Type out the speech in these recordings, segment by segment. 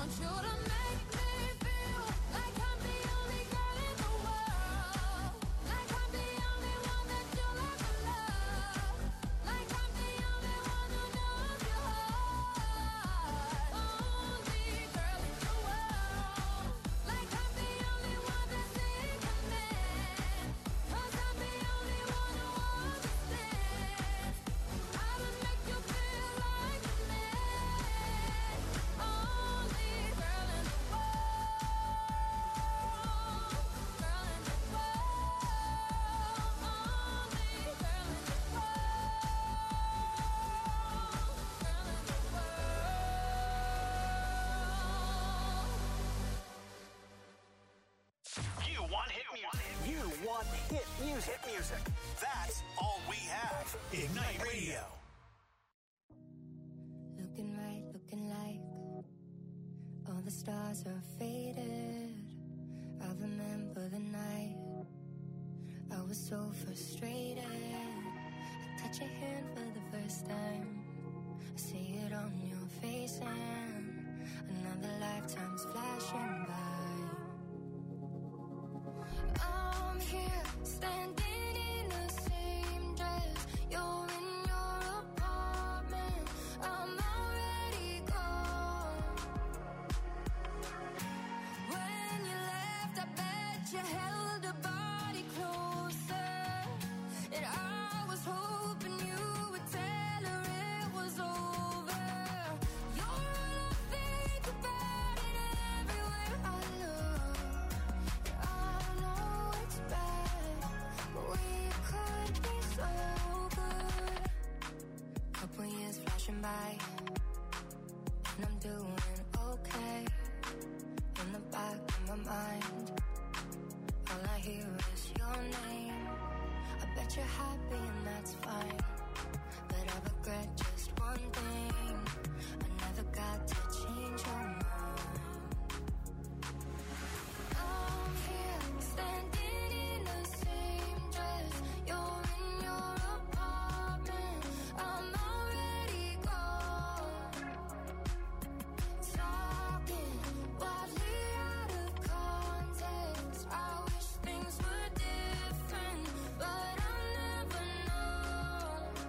want you to make me feel like I'm the only girl in the world, like I'm the only one that you'll ever love, like I'm the only one who knows your heart. Only girl in the world, like I'm the only one that's in command, 'cause I'm the only one who understands how to make you feel like a man. Only girl in the world, girl in the world, only girl in the world, girl in the world. You want hit music. You want hit music. That's all we have. Ignite Radio. Looking right, looking like all the stars are faded. I remember the night I was so frustrated. I touch your hand for the first time. I see it on your face and another lifetime's flashing by. I'm here standing in the same dress. You're in your apartment. I'm already gone. When you left, I bet you held a body closer, and I was hoping you would tell her it was over. You're all I think about, and everywhere I look, I know it's bad, but we could be so good. Couple years flashing by, and I'm doing okay. In the back of my mind, all I hear is your name. I bet you're happy and that's fine, but I regret just one thing: I never got to change your mind. I'm here standing in the same dress. You're in your apartment. I'm already gone. Talking wildly out of context. I wish things were different, but I'll never know.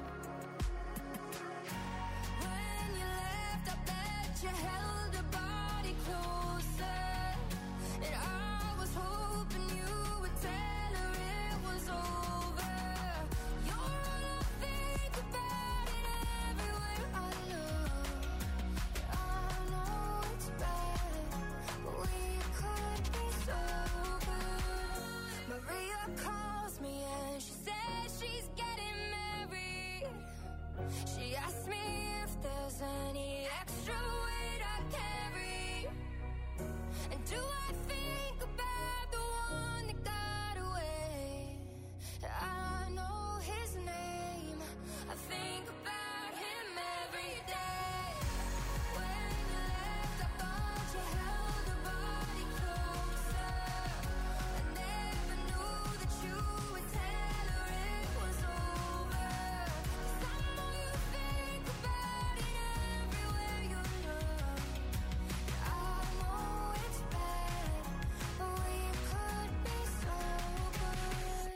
When you left, I bet you held a body closer, and I was hoping you would tell her it was over. You're all I think about, and everywhere I look, I know it's bad, but we could be so good. Maria calls me and she says she's getting married. She asked me if there's any extra weight I carry, and do I think about the one that got away? I know his name, I think about him every day. When you left, I thought you held a body closer. I never knew that you would tell her it was over. 'Cause I know you think about it everywhere you look. I know it's bad, but we could be so good.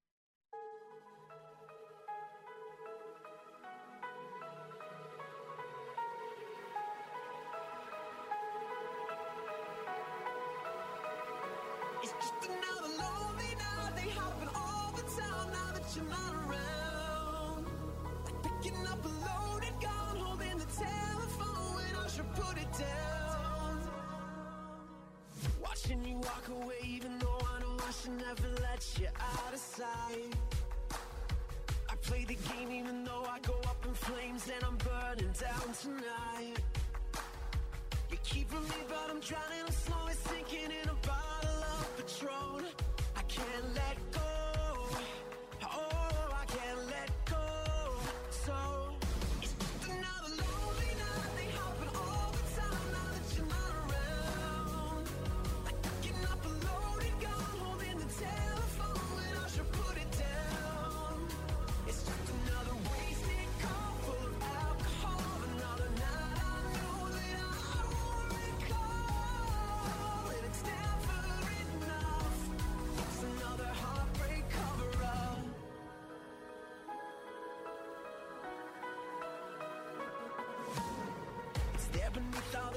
It's just another lonely night. They happen all the time now that you're not around. Like picking up a loaded gun, holding the telephone when I should put it down. Watching you walk away, even though I know I should never let you out of sight. I play the game even though I go up in flames and I'm burning down tonight. You keep from me, but I'm drowning, I'm slowly sinking in a bottle of Patron. I can't let go. Oh, I can't let go. So it's just another lonely night. They happen all the time now that you're not around. Like picking up a loaded gun, holding the telephone when I should put it down. It's just another wasted cup full of alcohol. Another night I know that I won't recall.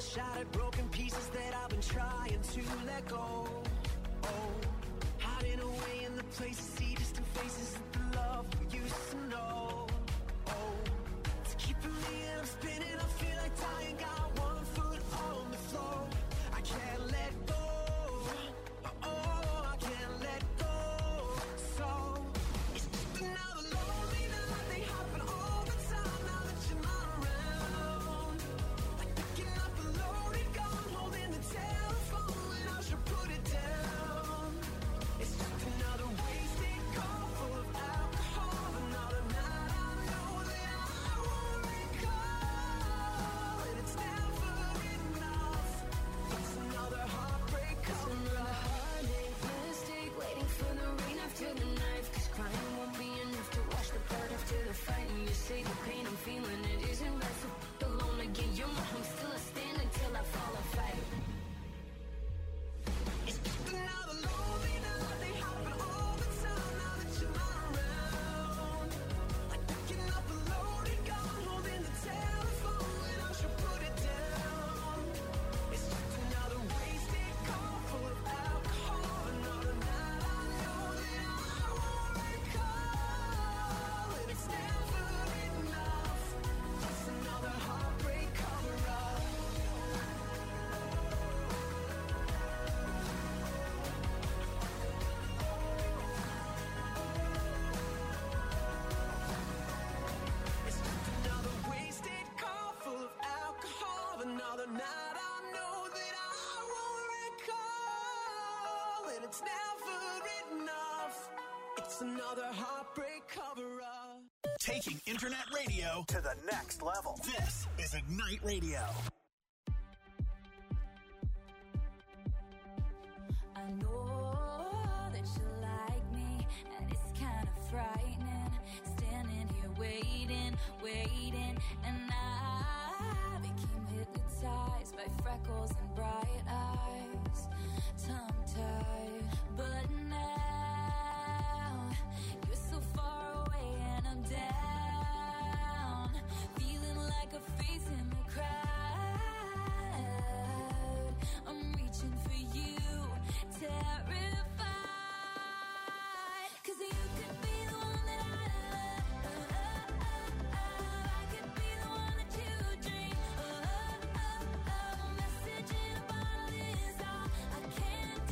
Shattered, broken pieces that I've been trying to let go. Oh, hiding away in the places, see distant faces of the love we used to know. Oh, it's keeping me and I'm spinning, I feel like dying, got one foot on the floor. I can't let go. Oh, I can't let go. So, it's just another lonely night, they happen all the time now that you're not around. Like picking up a loaded gun, holding the telephone when I should put it down. It's just another wasted call full of alcohol, another night I know that I won't recall, and it's never enough. It's another heartbreak cover up. Mistake, waiting for the rain after the knife. 'Cause crying won't be enough to wash the blood after the fight. And you say the pain I'm feeling, it isn't right. So alone again, you're my home, still I stand until I fall or fight. It's just another lonely night, they happen all the time now that you're not around. Like picking up a loaded gun, holding the telephone when I should put it down. It's just another wasted call full of alcohol, another night I know that I won't recall, and it's never enough. It's another heartbreak cover up. It's just another wasted call full of alcohol, another night I know that I won't recall, and it's never enough. It's another heartbreak cover up. Taking internet radio to the next level. This is Ignite Radio. I know that you like me, and it's kind of frightening. Standing here waiting, and I became hypnotized by freckles and bright eyes, tongue-tied. But now you're so far away, and I'm down, feeling like a face in the crowd. I'm reaching for you, terrified. 'Cause you could be the one that I love. I could be the one that you dream. Message in a bottle is all I can't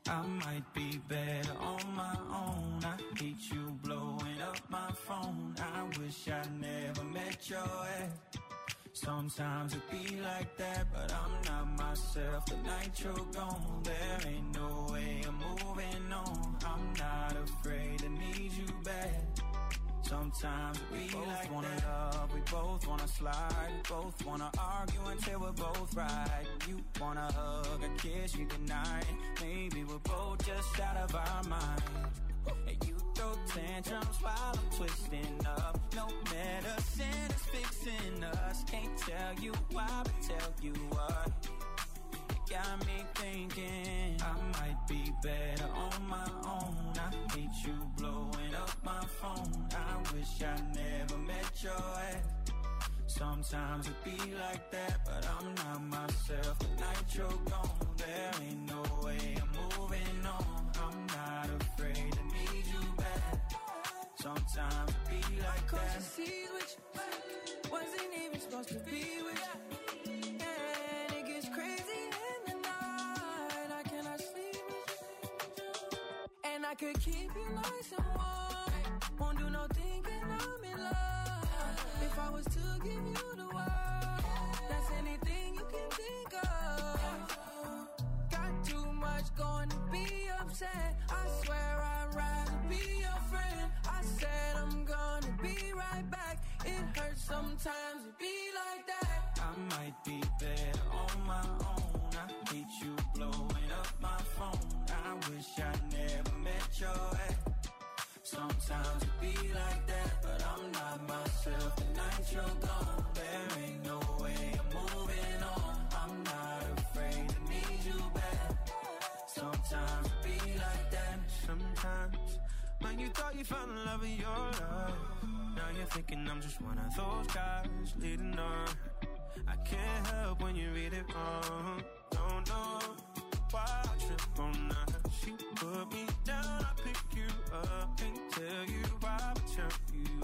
I might be better on my own. I hate you blowing up my phone. I wish I never met your ex. Sometimes it be like that, but I'm not myself. The night you're gone, there ain't no way I'm moving on. I'm not afraid to need you back. Sometimes we both like wanna that. Love, we both wanna slide, we both wanna argue until we're both right. You wanna hug, a kiss, you deny it. Maybe we're both just out of our mind. And you throw tantrums while I'm twisting up. No medicine is fixing us. Can't tell you why, but tell you what. You got me thinking I might be better on my own. I hate you blowing up my phone. I wish I never met your ex. Sometimes it be like that, but I'm not myself. The night you're gone, there ain't no way I'm moving on. I'm not afraid to need you back. Sometimes it be like that. Crossing seas with you, wasn't even supposed to be with you. And it gets crazy in the night. I cannot sleep with you. And I could keep you nice and warm. Won't do no thinking I'm in love. If I was to give you the world, that's anything you can think of. Got too much going to be upset. I swear I'd rather be your friend. I said I'm gonna be right back. It hurts sometimes to be like that. I might be better on my own. I hate you blowing up my phone. I wish I never met your ex. Sometimes it be like that, but I'm not myself. The night you're gone, there ain't no way I'm moving on. I'm not afraid to need you back. Sometimes it be like that. Sometimes when you thought you found the love of your life, now you're thinking I'm just one of those guys leading on. I can't help when you read it wrong. Don't know why I trip on that. She put me down, I pick you up. Can't tell you why, but tell you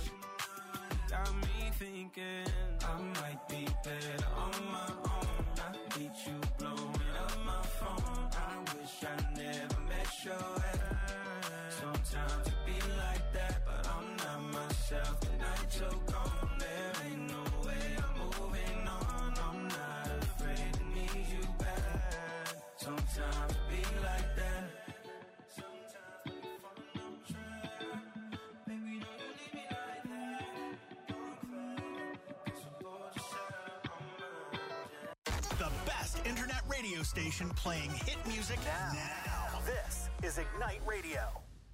up. Got me thinking I might be better on my own. I hate you blowing up my phone. I wish I never met your ex. Sometimes it be like that, but I'm not myself. The night you're gone, there ain't no way I'm moving on. I'm not afraid to need you back. Sometimes it be like that. Sometimes we fall on track. Baby, don't you leave me like that. Don't cry, 'cause we're both just out on my. The best internet radio station playing hit music now. This is Ignite Radio.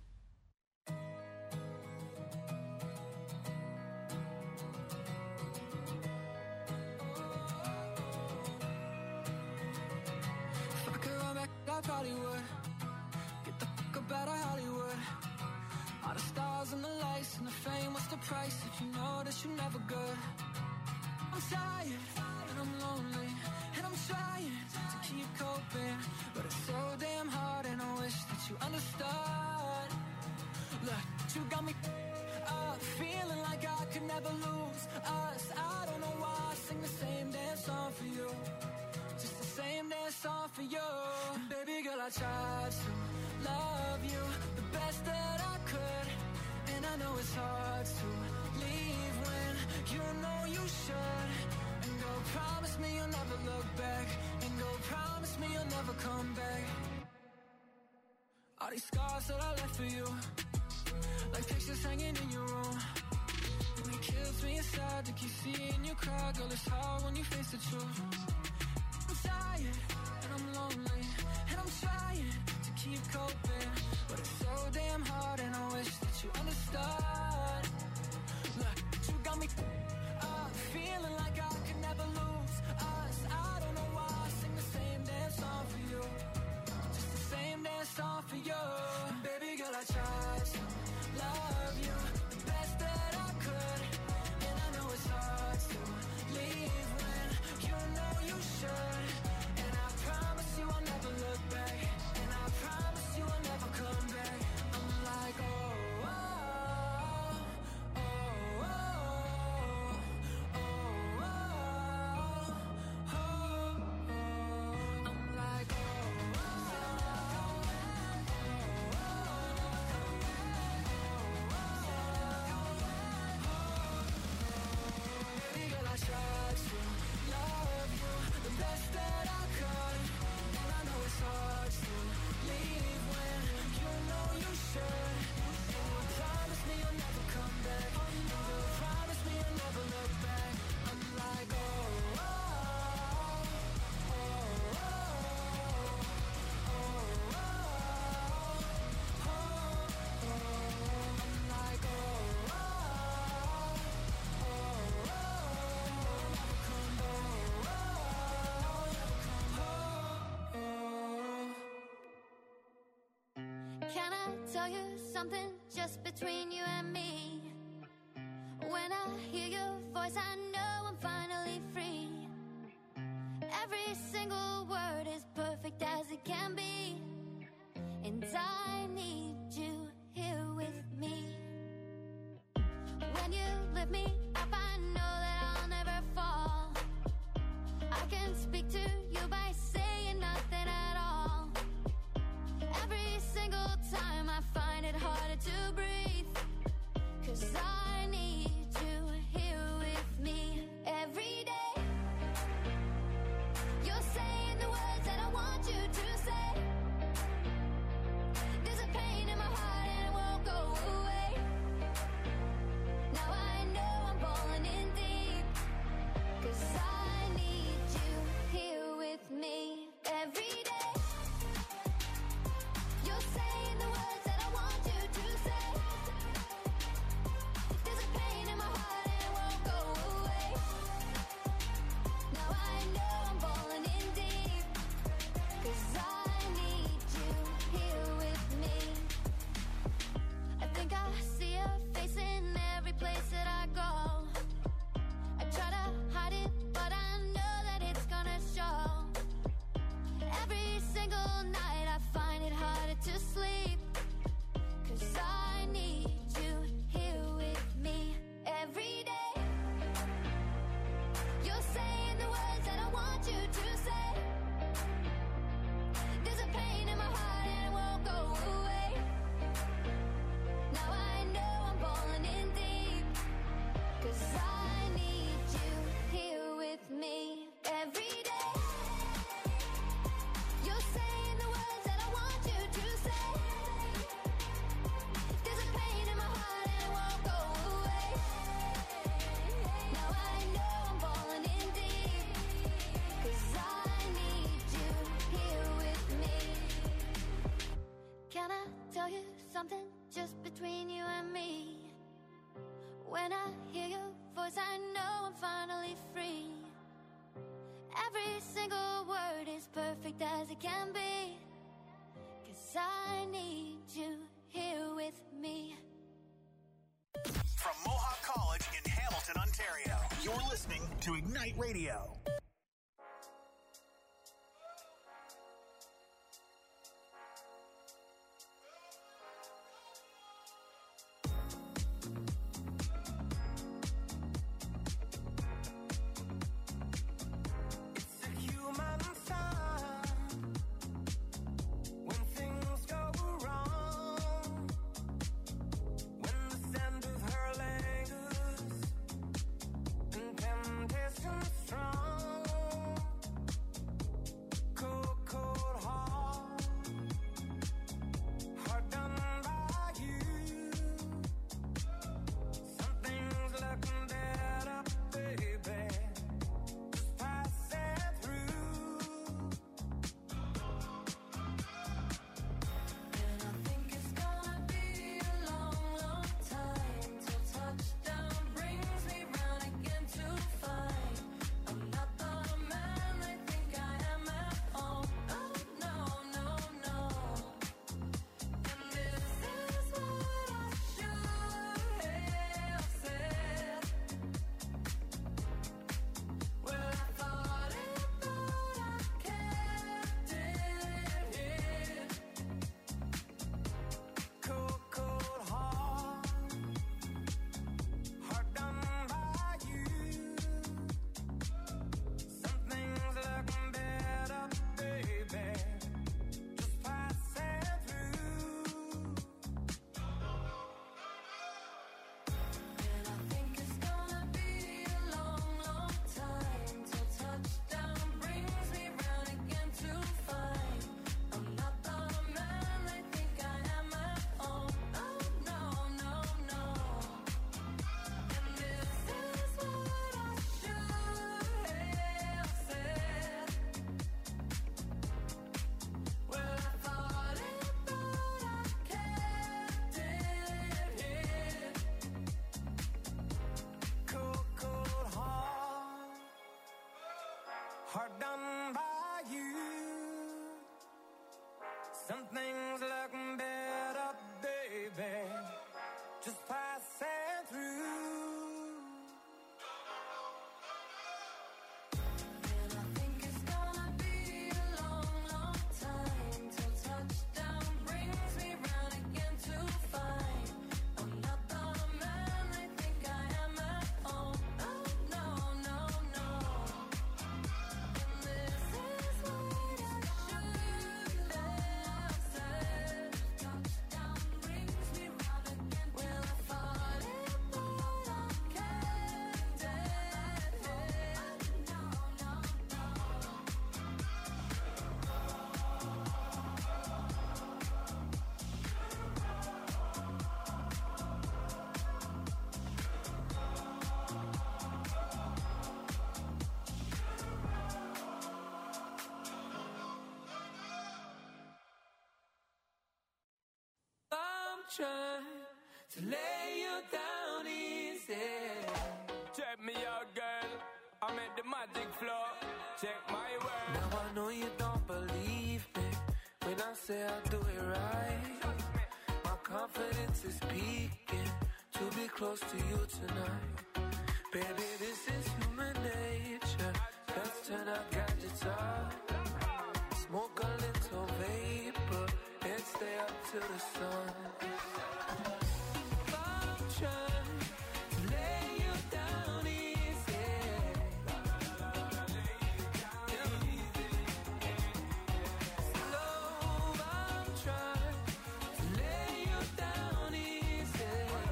if I could run back, I probably would. Get the fuck up out of Hollywood. All the stars and the lights and the fame, what's the price if you know that you're never good? I'm tired and I'm lonely and I'm trying to keep coping, but it's so damn hard and I wish that you understood. Look, you got me up, feeling like I could never lose us. I don't know why I sing the same damn song for you, just the same damn song for you. And baby girl, I tried to love you the best that I could, and I know it's hard to leave when you know you should. And go promise me you'll never look back, and go promise me you'll never come back. All these scars that I left for you, like pictures hanging in your room, and it kills me inside to keep seeing you cry. Girl, it's hard when you face the truth. I'm tired and I'm lonely and I'm trying to keep coping, but it's so damn hard and I wish that you understood. Look, you got me up, feeling like I could never lose us. I don't know why I sing the same damn song for you, just the same damn song for you. And baby girl, I tried to love you the best that I could, and I know it's hard to leave when you know you should. And I tell you something just between you and me? When I hear your voice, I know I'm finally free. Every single word is perfect as it can be, and I need you here with me. When you lift me up, I know that I'll never fall. I can speak to you by saying nothing at all. Every single time I find it harder to breathe, 'cause I need you here with me every day. You're saying the words that I want you to say. There's a pain in my heart and it won't go away. Now I know I'm falling in deep, 'cause I need you here with me every day. You're saying the words that I want you to say. There's a pain in my heart and it won't go away. Now I know I'm falling in deep, 'cause I need you here with me. I think I see your face in every place that I go. I try to hide it, but I know that it's gonna show. Every single night I find it harder to sleep, 'cause I need you here with me every day. You're saying the words that I want you to say. There's a pain in my heart and it won't go away. Now I know I'm falling in deep, 'cause I need you here with me every day. You're saying the words that I want you to say. There's a pain in my heart and it won't go away. Now I know I'm falling in deep, 'cause I need you here with me. Can I tell you something just between you and me? When I hear your voice, I know I'm finally free. Every single word is perfect as it can be, 'cause I need you here with me. From Mohawk College in Hamilton, Ontario, you're listening to Ignite Radio. It's a human sign when things go wrong, when the scent of her lingers and temptation strong. trying to lay you down easy. Check me out, girl. I'm at the magic floor. Check my word. Now I know you don't believe me when I say I do it right. My confidence is peaking to be close to you tonight. Baby, this is human nature. Let's turn our gadgets off. Smoke a little vapor and stay up till the sun. I'm trying to lay you down easy. Slow, I'm trying to lay you down easy.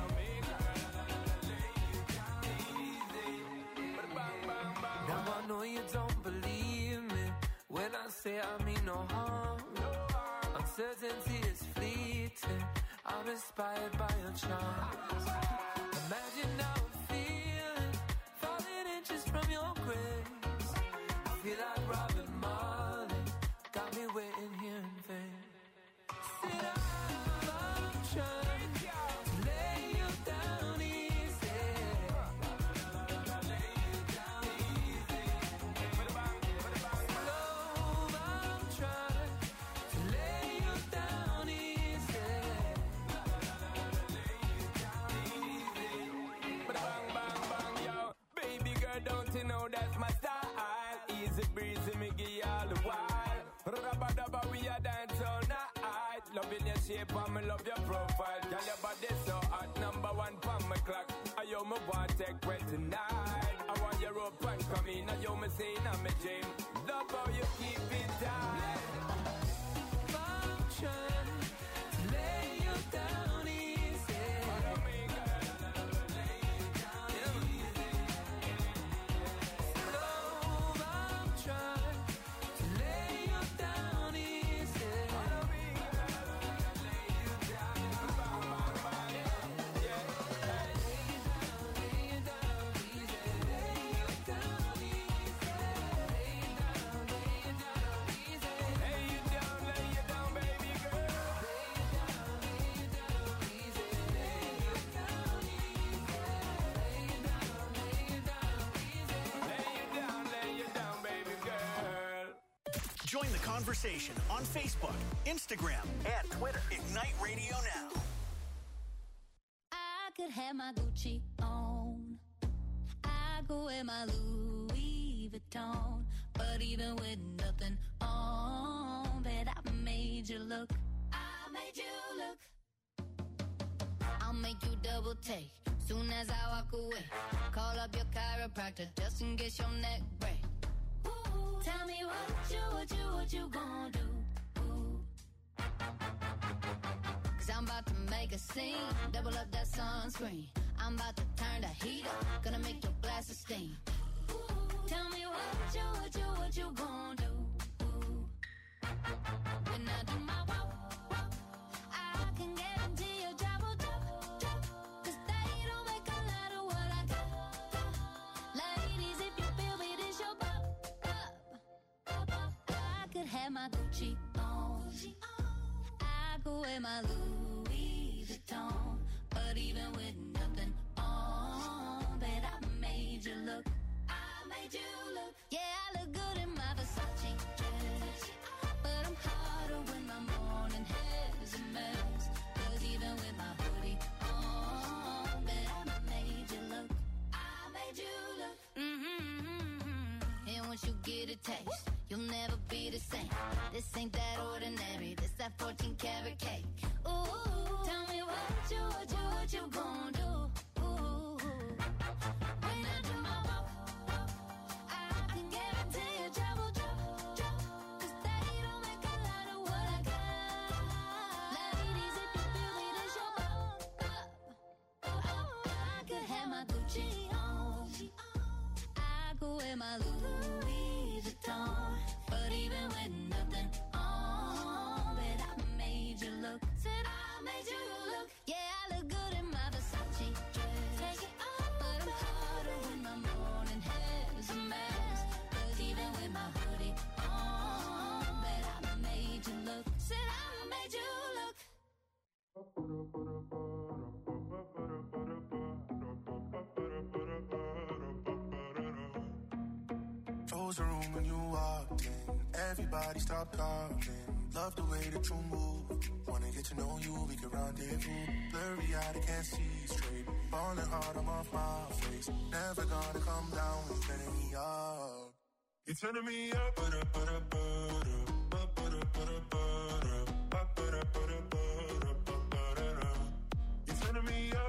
Now I know you don't believe me when I say I mean no harm. Uncertainty is fleeting. I'm inspired by your charms. Imagine how I'm feeling, falling inches from your grace. I feel like Robin Marley, got me waiting here in vain. Sit down, I'm trying to lay you down easy. Slow, I'm trying to lay you down easy. Bang, bang, bang, yo. Baby girl, don't you know that's my style? Easy breezy, me give you all the while. Rubba-dubba, we a dance all night. Loving your shape and me love your profile. Girl, your body so hot, number one pon my clock. I yo me want take wet tonight. I want your rope and come in. I yo me saying I'm a dream. Love how you keep it tight. I'm trying to lay you down easy. Slow, I'm trying to lay you down easy. Lay you down, baby girl. Lay you down, baby girl. Join the conversation on Facebook, Instagram, and Twitter. Ignite Radio Now. I could have my Gucci on. I go wear my Louis Vuitton. But even with nothing on, bet I made you look. I made you look. I'll make you double take soon as I walk away. Call up your chiropractor just in case your neck break. Ooh, tell me what you gonna do? Ooh. Cause I'm about to make a scene, double up that sunscreen. I'm about to turn the heat up, gonna make your glasses steam. Ooh, tell me what you gonna do? Ooh. When I do my walk, I can guarantee your job will drop. Cause they don't make a lot of what I got. Ladies, if you feel me, this your pop. I could have my Gucci on. I could wear my Louis Vuitton. But even with nothing on, bet I made you look. I made you look. Yeah, I look good in my Versace dress. But I'm hotter when my morning hair's a mess. Cause even with my hoodie on, bet I made you look. I made you look. And once you get a taste, you'll never be the same. This ain't that ordinary, this that 14 karat cake. Ooh, tell me what you gonna do? Ooh, when I do my walk, I can guarantee your job will drop. Cause they don't make a lot of what I got. Ladies, if you feel me, this your pop. I could have my Gucci on. I could wear my Louis Vuitton. But even with nothing on, bet I made you look. Said I made you look. Yeah, I look good in my Versace dress. Take it off, but I'm hotter when my morning hair's a mess. Cause even with my hoodie on, bet I made you look. Said I made you look. closed the room when you walked in. Everybody stopped talking. Love the way that you move. Wanna get to know you, we can rendezvous. Blurry eyed, I can't see straight. Falling hard, I'm off my face. Never gonna come down, you're turning me up. You're turning me up, you're turning me up,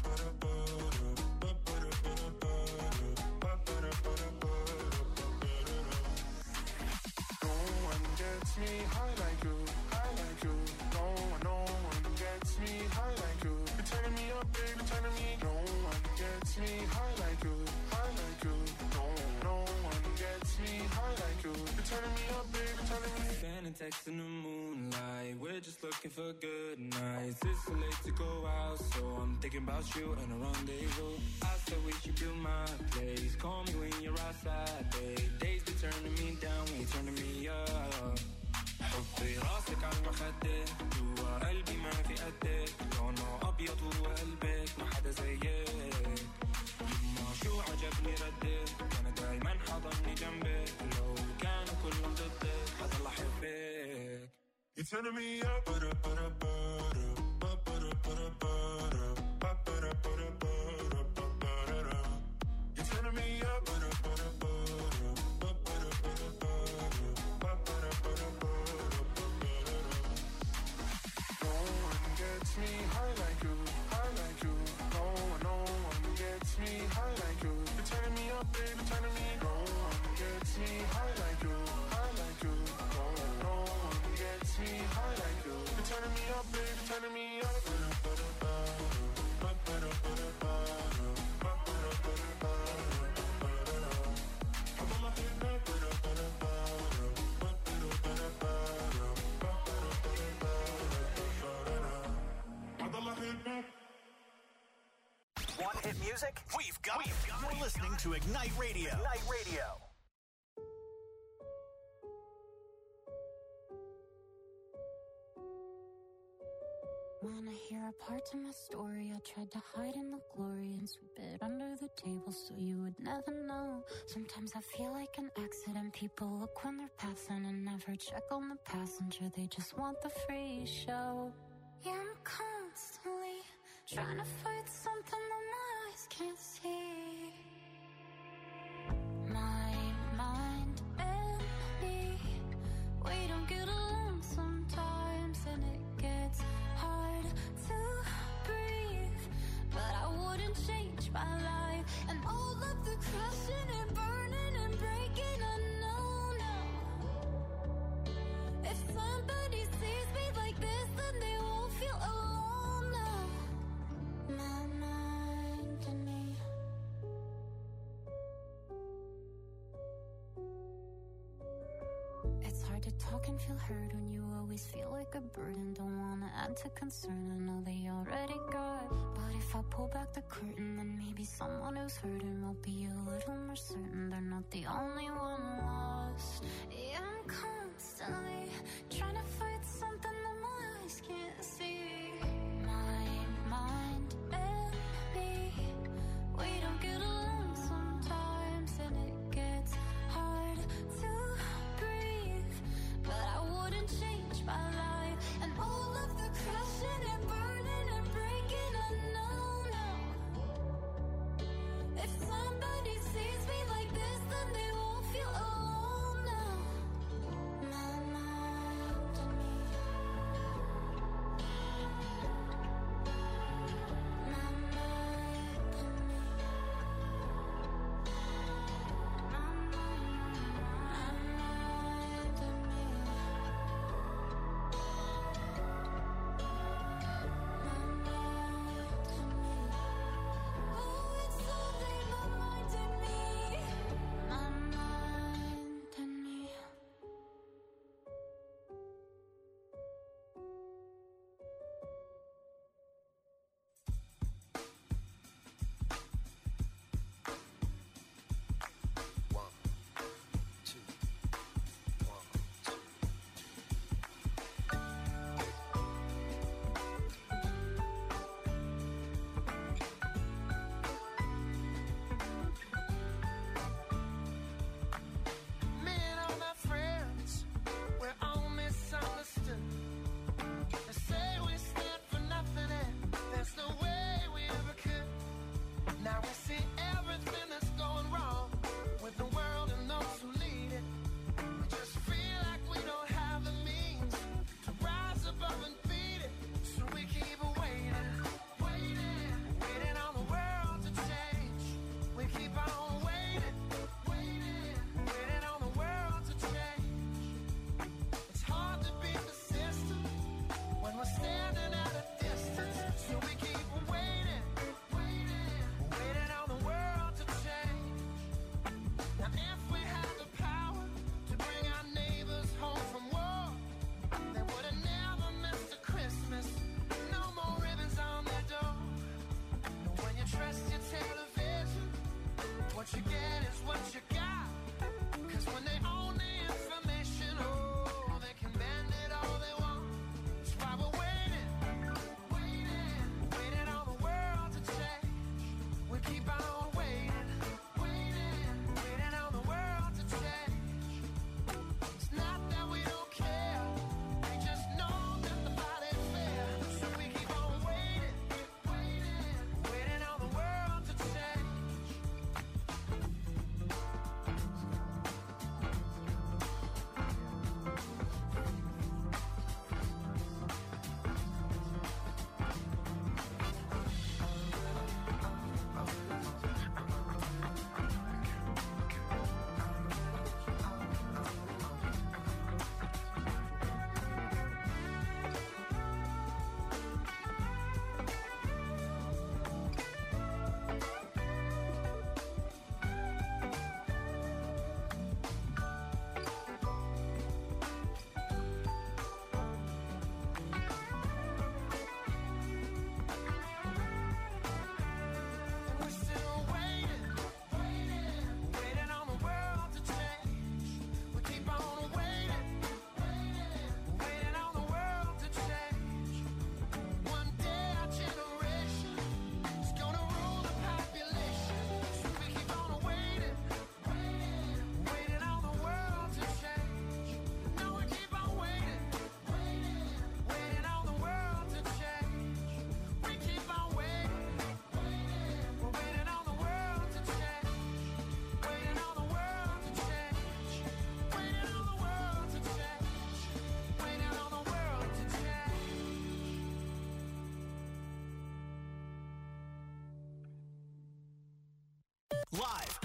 me high like you, high like you. No one gets me high like you. You're turning me up, baby, turning me. No one gets me high like you, high like you. No one gets me high like you. You're turning me up, baby, turning me. Sending texts in the moonlight. We're just looking for good nights. It's so late to go out, so I'm thinking about you and a rendezvous. I said we should do my place. Call me when you're outside, babe. Days be turning me down when you're turning me up. حطي راسك على المخدة جوا قلبي ما في قدك لونه أبيض وقلبك ما حدا زيك يما شو عجبني ردك أنا دايما حضني جنبك لو كانوا كلهم ضدك حضل أحبك. You're turning me up, you're turning me up, me high like you, high like you. No one gets me high like you. You're turning me up, baby, turning me. No one gets me high like you, high like you. No one gets me high like you. You're turning me up, baby, turning me up. Want hit music? We've got it. You're listening to Ignite Radio. Ignite Radio. Wanna hear a part of my story? I tried to hide in the glory and sweep it under the table so you would never know. Sometimes I feel like an accident. People look when they're passing and never check on the passenger. They just want the free show. Yeah, I'm constantly trying to fight something that my eyes can't see. My mind and me, we don't get along sometimes, and it gets hard to breathe. But I wouldn't change my life, and all of the crashing and burning and breaking, I know now. If somebody sees me like this, then they won't feel alone now. My mind and me. It's hard to talk and feel heard when you always feel like a burden. Don't wanna add to concern, I know they already got. But if I pull back the curtain, then maybe someone who's hurting will be a little more certain they're not the only one lost. Yeah, I'm constantly trying to fight something that my eyes can't see. My mind and me, we don't get along sometimes, and it gets hard to breathe. But I wouldn't change my life, and all of the crashing and burning and breaking, I know now. If somebody sees me like this, then they won't feel alone now. My mind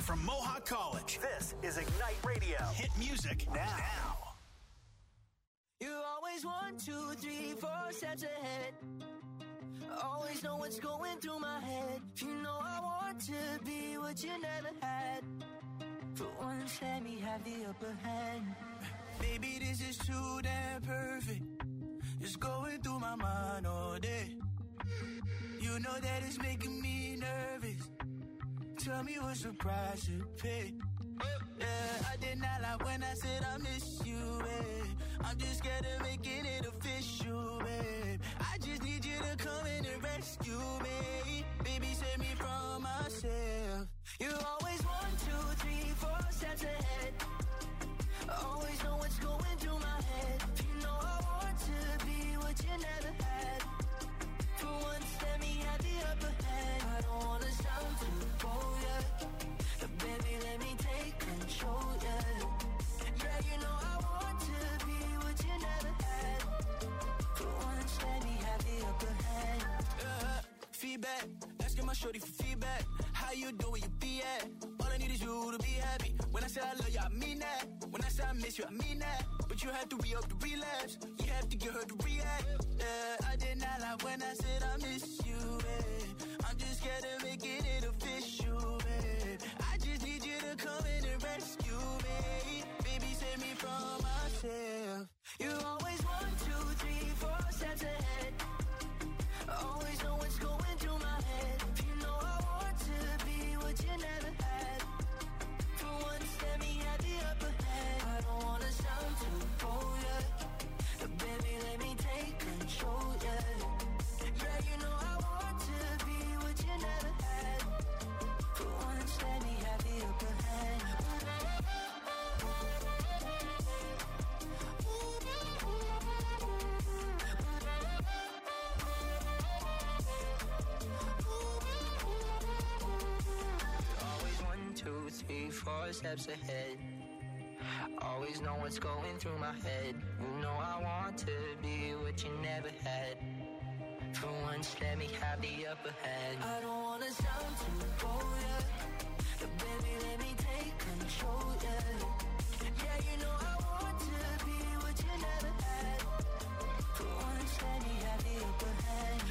from Mohawk College. This is Ignite Radio. Hit music now. You're always 1, 2, 3, 4 steps ahead. Always know what's going through my head. You know I want to be what you never had. For once, let me have the upper hand. Baby, this is too damn perfect. It's going through my mind all day. You know that it's making me nervous. Tell me what's the price to pay. Yeah, I did not lie when I said I miss you, babe. I'm just scared of making it official, babe. I just need you to come in and rescue me. Baby, save me from myself. You're always 1, 2, 3, 4 steps ahead. Always know what's going through my head. You know I want to be what you never had. For once, let me have the upper hand. I don't wanna sound too bold, yeah. But baby, let me take control, yeah. Yeah, you know I want to be what you never had. For once, let me have the upper hand. Feedback, asking my shorty for feedback. How you do where you be at? All I need is you to be happy. When I say I love you, I mean that. When I say I miss you, I mean that. But you have to re-up the relapse. You have to get her to react. Yeah, I did not lie when I said I miss you, babe. I'm just scared of making it official, babe. I just need you to come in and rescue me. Baby, save me from myself. You're always 1, 2, 3, 4 steps ahead. Always know what's going through my head. You know I want to be what you never had. For once, let me have the upper hand. I don't wanna sound too bold, yeah. But baby, let me take control, yeah. Yeah, you know I want to be what you never had. For once, let me have the upper hand. Always 1, 2, 3, 4 steps ahead. Always know what's going through my head. You know I want to be what you never had. For once, let me have the upper hand. I don't wanna sound too bold, yeah. But baby, let me take control, yeah. Yeah, you know I want to be what you never had. For once, let me have the upper hand.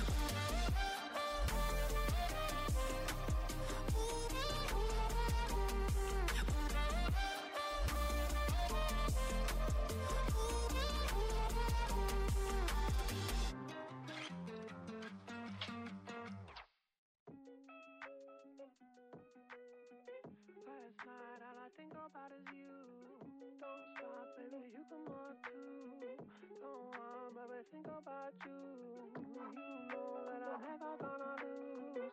Last night, all I think about is you. Don't stop, baby, you come on too. Don't want, baby, think about you. You know that I'm never gonna lose.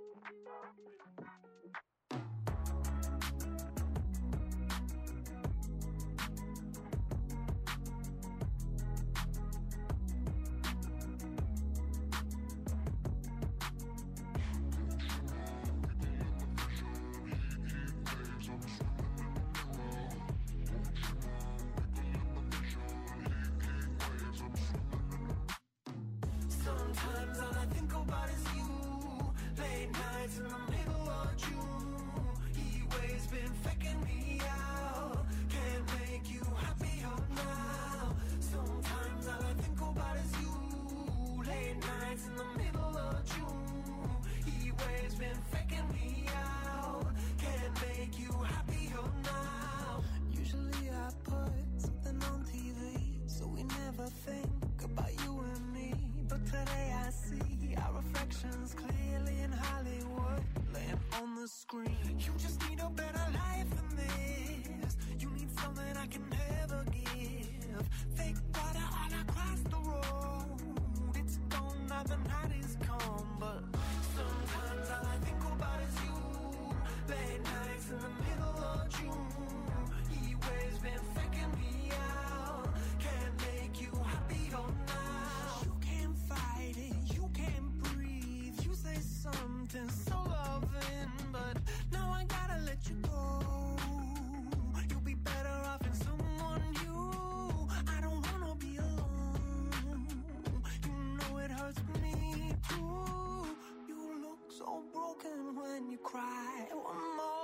Sometimes all I think about is you. Late nights in the middle of June. He waves been faking me out. Can't make you happier now. Sometimes all I think about is you. Late nights in the middle of June. He waves been faking me out. Can't make you happier now. Usually I put something on TV, so we never think about you and me. But today I see our reflections clearly in Hollywood, laying on the screen. You just need a better life than this. You need something I can never give. Fake water all across the road. It's gone now, the night is come. But sometimes all I think about is you. Late nights in the middle of June. He waves been faking me out. Can't make you happier now. You can't fight it, you can't breathe. You say something so loving, but now I gotta let you go. You'll be better off in someone new. I don't wanna be alone. You know it hurts me too. You look so broken when you cry. One more and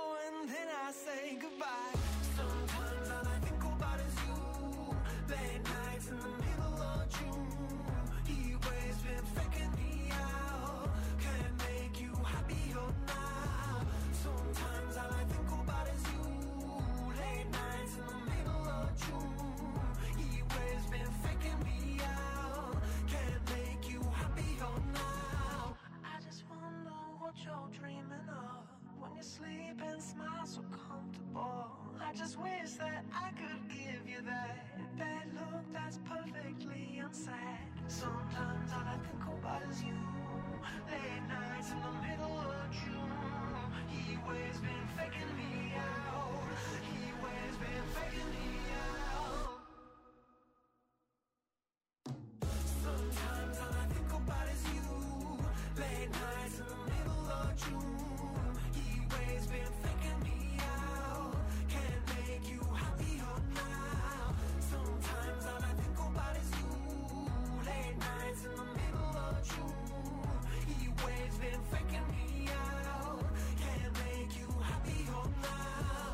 and then I say goodbye. Sometimes all I think about is you. Late nights in the middle of June. He waves been faking me out. Can't make you happier now. Sometimes all I think about is you. Late nights in the middle of June. He waves been faking me out. Can't make you happier now. I just wonder what you're dreaming of when you sleep and smile so comfortable. I just wish that I could give you that look that's perfectly unsaid. Sometimes all I think about is you. Late nights in the middle of June. He waves been faking me out. He waves been faking me out. Sometimes all I think about is you. Late nights in the middle of June. He waves been faking me out. Can't make you happier now. Sometimes all I think about is you. Late nights in the middle of June. He waves been faking me out. Can't make you happier now.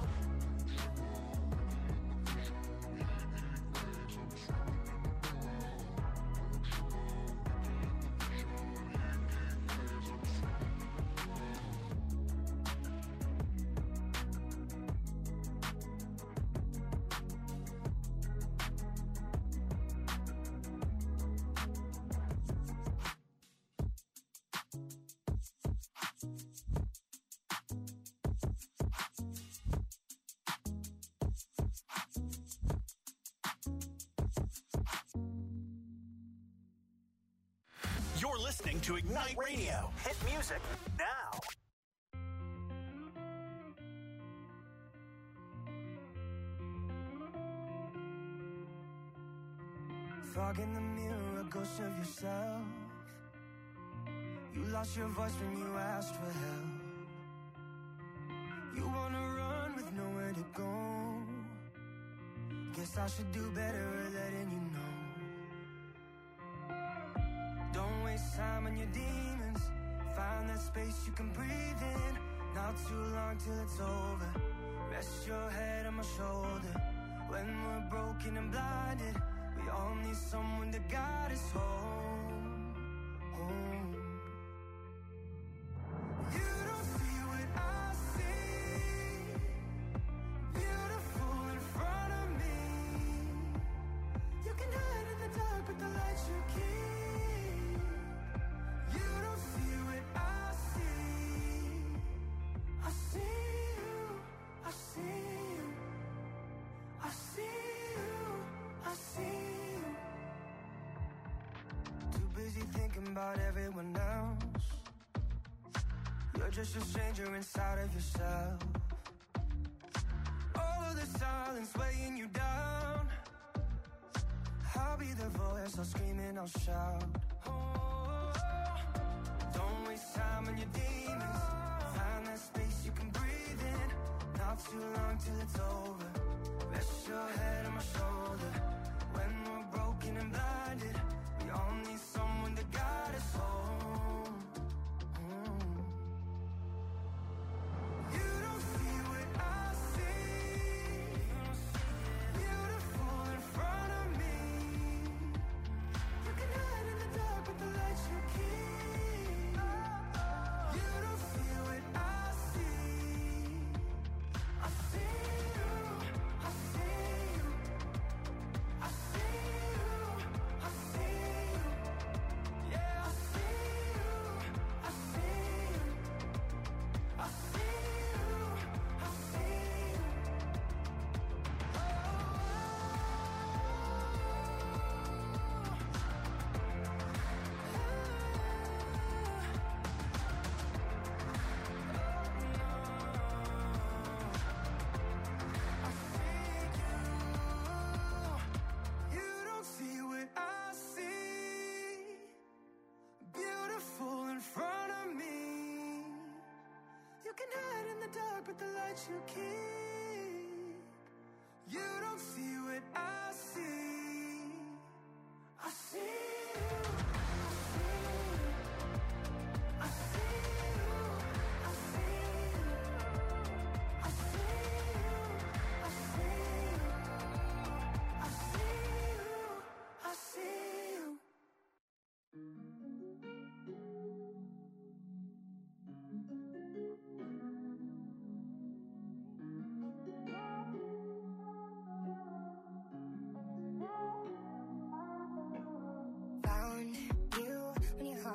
You're listening to Ignite Radio. Hit music now. Fog in the mirror, a ghost of yourself. You lost your voice when you asked for help. You wanna run with nowhere to go. Guess I should do better at letting you know. Don't waste time on your demons. Find that space you can breathe in. Not too long till it's over. Rest your head on my shoulder. When we're broken and blinded, we all need someone to guide us home. Home. You don't see what I see. Beautiful in front of me. You can hide in the dark with the lights you keep. You don't see what I see. I see you. I see you. I see you. I see you. Too busy thinking about everyone else. You're just a stranger inside of yourself. All of the silence weighing you down. I'll be the voice, I'll scream and I'll shout. Oh, don't waste time on your demons. Find that space you can breathe in. Not too long till it's over. Rest your head on my shoulder. When we're broken and blinded, we all need someone to guide us home. You don't see what I see. Beautiful in front of me. You can hide in the dark with the lights you keep. You don't see what I see. I see you. I see you. I see you. I see you. Yeah, I see you. I see you. I see you. I see you. You don't see what I see. Beautiful in front of me. You can hide in the dark with the lights you keep. You don't see what I see. I see you. I see you. I see you. I see you.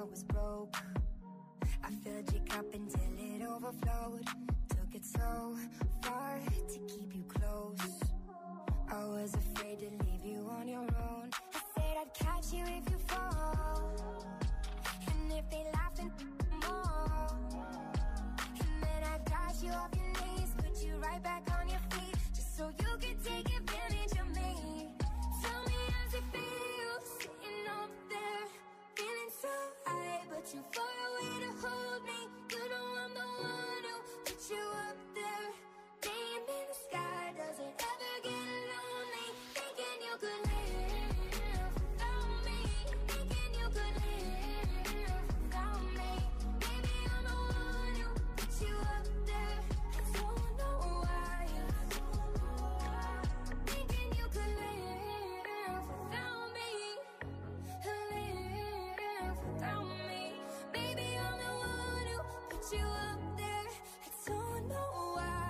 was broke. I filled your cup until it overflowed. Took it so far to keep you close. I was afraid to leave you on your own. I said I'd catch you if you fall. And if they laugh then more. And then I got you off your knees, put you right back on your feet, just so you could take advantage of me. Tell me how's it feel, sitting up there, feeling so high, but you far away to hold me. You know I'm the one who put you up there. Name in the sky, does it ever get lonely? Thinking you could live without me. Thinking you could live without me. Maybe I'm the one who put you up there. I don't know why. Thinking you could live without me. Live without me. Maybe I'm the one who put you up there. I don't know why.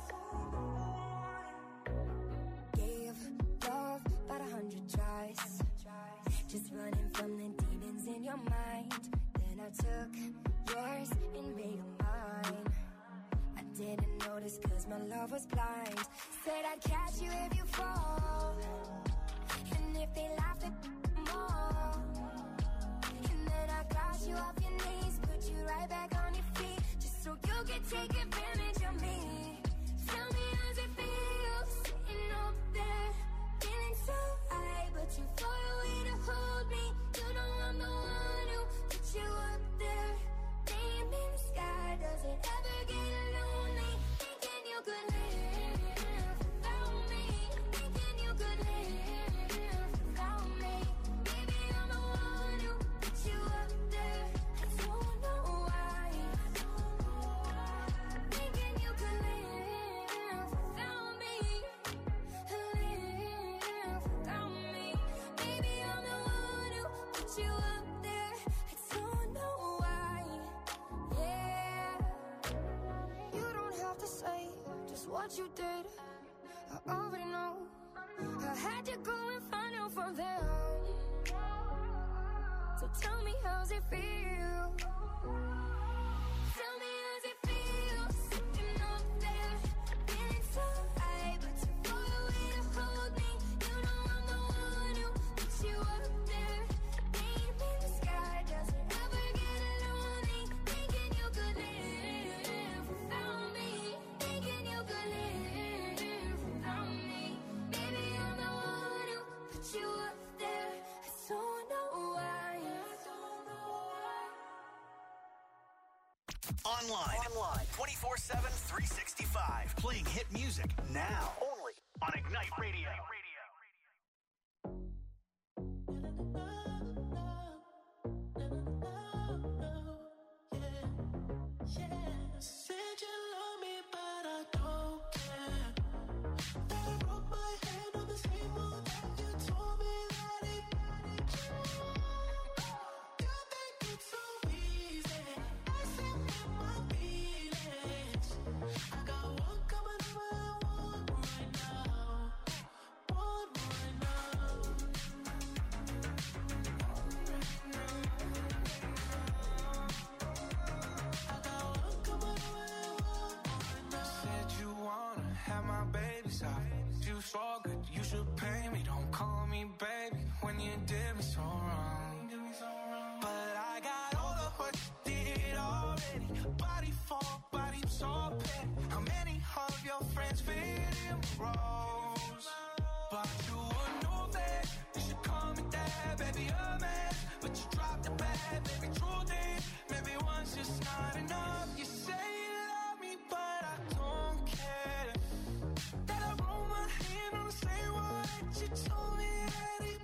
Gave love about 100 tries, just running from the demons in your mind. Then I took yours and made them mine. I didn't notice cause my love was blind. Said I'd catch you if you fall. And if they laughed at more. And then I got you off your knees, put you right back on your feet, just so you could take advantage of me. Tell me how's it feel, sitting up there, feeling so high, but you far away to hold me. You know I'm the one who put you up there. Name in the sky, does it ever get lonely? Thinking you could live without me. Thinking you could live without me. Maybe I'm the one who put you up there. I don't know why. Thinking you could live without me. Live without me. Maybe I'm the one who put you up there. I don't know why. Yeah. You don't have to say just what you did. I already know. I had to go and find out from them. So tell me how's it feel. Tell me how's it feel, sitting up there, feeling so high, but you far away to hold me. You know I'm the one who put you up there. Name in the sky, does it ever get lonely? Thinking you could live without me. Thinking you could live without me. Maybe I'm the one who put you up there. I don't know why. Online 24/7, 365. Playing hit music now. Only on Ignite Radio. Said you love me, but I don't care. That I broke my hand on the table, and you told me that it. You think it's so easy, messing with my feelings. I got one coming over and one right now. One right now. I got one coming over and one right now. Said you wanna have my baby's out. You so good, you should pay me. Don't call me baby when you did me so wrong. But I got all of what you did already. Body for body, I'm so petty. How many of your friends fit in roles? But you would know that you should call me dad, baby, a man. But you dropped the bag, baby, true thing. Maybe one's just not enough. You say you love me, but I don't care. That I roll my hand on the same one that you told me that it.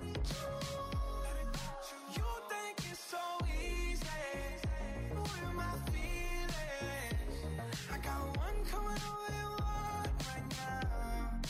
You think it's so easy with my feelings. I got one coming over and one right now.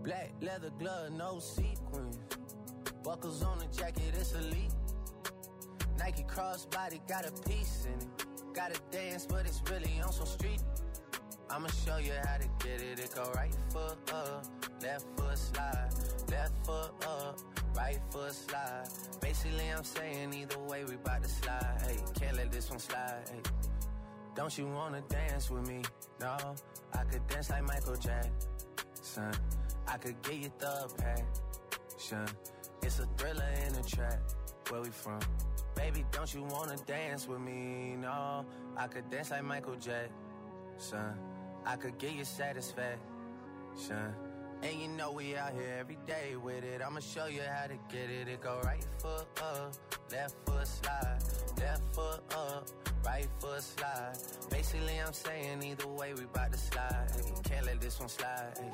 Black leather glove, no sequins. Buckles on the jacket, it's elite. Nike crossbody, got a piece in it. Gotta dance, but it's really on some street. I'ma show you how to get it. It go right foot up, left foot slide. Left foot up, right foot slide. Basically, I'm saying either way, we bout to slide. Hey, can't let this one slide. Hey. Don't you wanna dance with me? No, I could dance like Michael Jackson. I could get you the passion. It's a thriller in a trap. Where we from? Baby, don't you wanna dance with me? No, I could dance like Michael Jackson. I could get you satisfaction. And you know we out here every day with it. I'ma show you how to get it. It go right foot up, left foot slide. Left foot up, right foot slide. Basically, I'm saying either way, we bout to slide. Hey, can't let this one slide. Hey.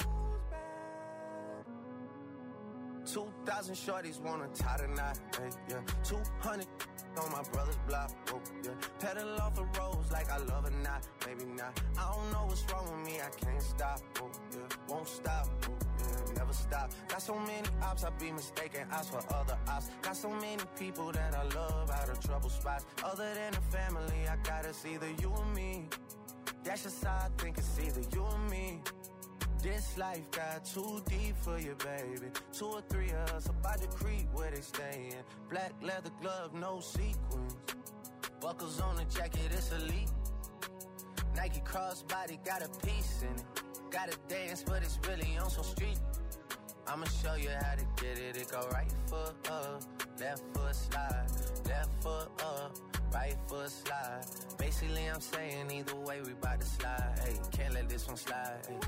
2,000 shorties wanna tie the knot. Hey, yeah. 200 on my brother's block. Oh, yeah. Pedal off the roads like I love or not. Maybe not. I don't know what's wrong with me. I can't stop. Oh, yeah. Won't stop. Oh, yeah. Never stop. Got so many ops, I be mistaken ops for other ops. Got so many people that I love out of trouble spots. Other than the family, I got it's either you or me. That's just how I think it's either you or me. This life got too deep for you, baby. 2 or 3 of us about to creep where they stayin'. Black leather glove, no sequins. Buckles on the jacket, it's elite. Nike crossbody, got a piece in it. Gotta dance, but it's really on some street. I'ma show you how to get it. It go right foot up, left foot slide. Left foot up, right foot slide. Basically, I'm saying either way, we bout to slide. Hey, can't let this one slide. Hey.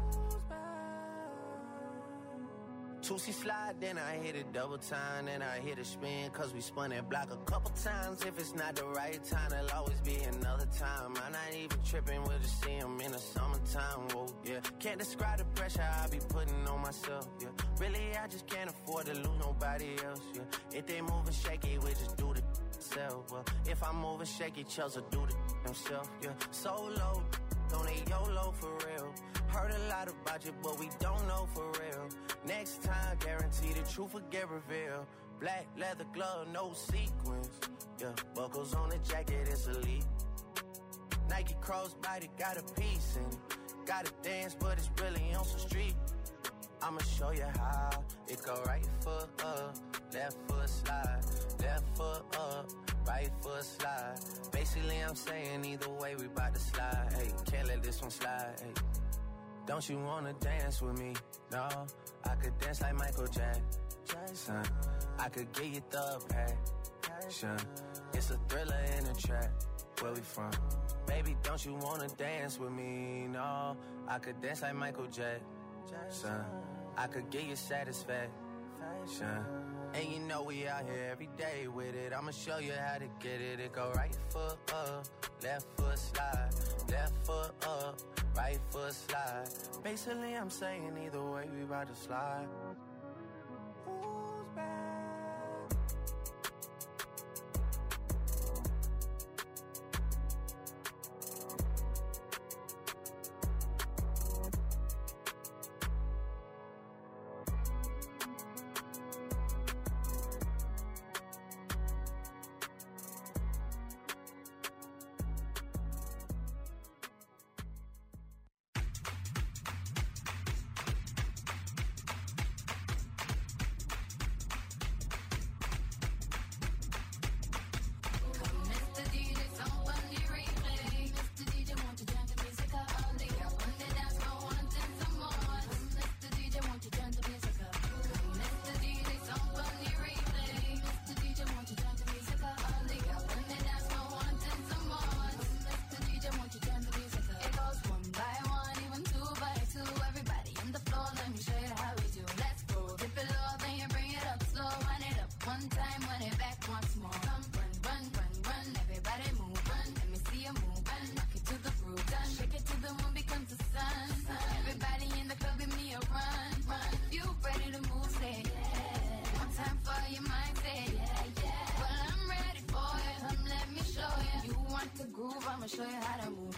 2C slide, then I hit it double time, then I hit a spin, cause we spun that block a couple times. If it's not the right time, there'll always be another time. I'm not even tripping, we'll just see them in the summertime, whoa, yeah. Can't describe the pressure I be putting on myself, yeah. Really, I just can't afford to lose nobody else, yeah. If they moving shaky, we just do the self, well. If I'm moving shaky, Chelsea do the himself, yeah. Solo, don't need YOLO for real. Heard a lot about you, but we don't know for real. Next time, guarantee the truth will get revealed. Black leather glove, no sequins. Yeah, buckles on the jacket, it's elite. Nike crossbody, got a piece in it. Gotta dance, but it's really on some street. I'ma show you how. It go right foot up, left foot slide. Left foot up, right foot slide. Basically, I'm saying either way, we bout to slide. Hey, can't let this one slide. Hey. Don't you wanna dance with me? No, I could dance like Michael Jackson. I could get you the passion. It's a thriller in a trap. Where we from? Baby, don't you wanna dance with me? No, I could dance like Michael Jackson. I could get you satisfaction. And you know we out here every day with it. I'ma show you how to get it. It go right foot up, left foot slide. Left foot up, right foot slide. Basically, I'm saying either way, we about to slide. Who's back? I'ma show you how to move.